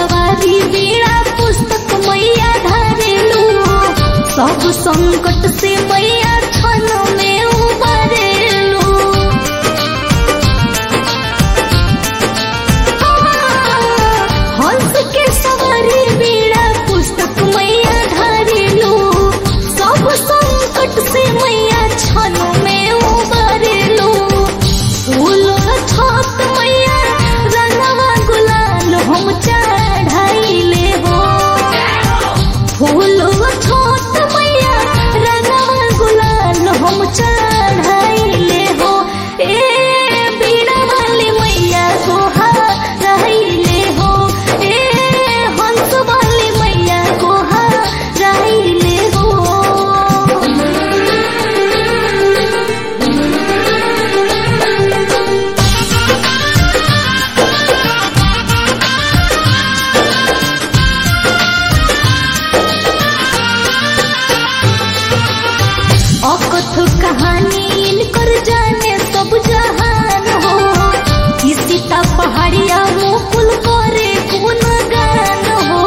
सवारी बीड़ा पुस्तक मैया धरेलू, सब संकट से मैया क्षण में उबरेलू। हंस के सवारी बीड़ा पुस्तक मैया धरेलू, सब संकट से मैया क्षण में उबरेलू। फूलो छत मैया रंगवा गुलाल हम चढ़ाइले हो, फूलो छत मैया रंगवा गुलाल हम चढ़ाइले हो। ए बीड़ा वाली मैया गोहा रहिले हो, ए हंस वाली मैया गोहा रहिले हो। अकथ कहानी इनकर जाने सब जहान हो, किसी ता पहाड़िया मुकुल करे गुणगान हो।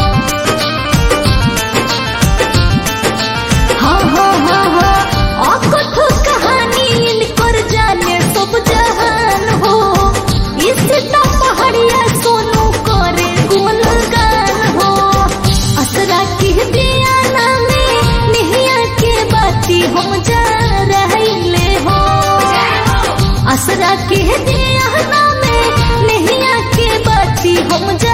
हाँ हाँ हाँ हाँ, अकथ कहानी इनकर जाने सब जहान हो, किसी ता पहाड़िया सोनू करे गुणगान हो। असरा की दिया नामे निहिया के बाती हम जा रहिले हो, असरा के दिया नामे निहिया के बाती हम जा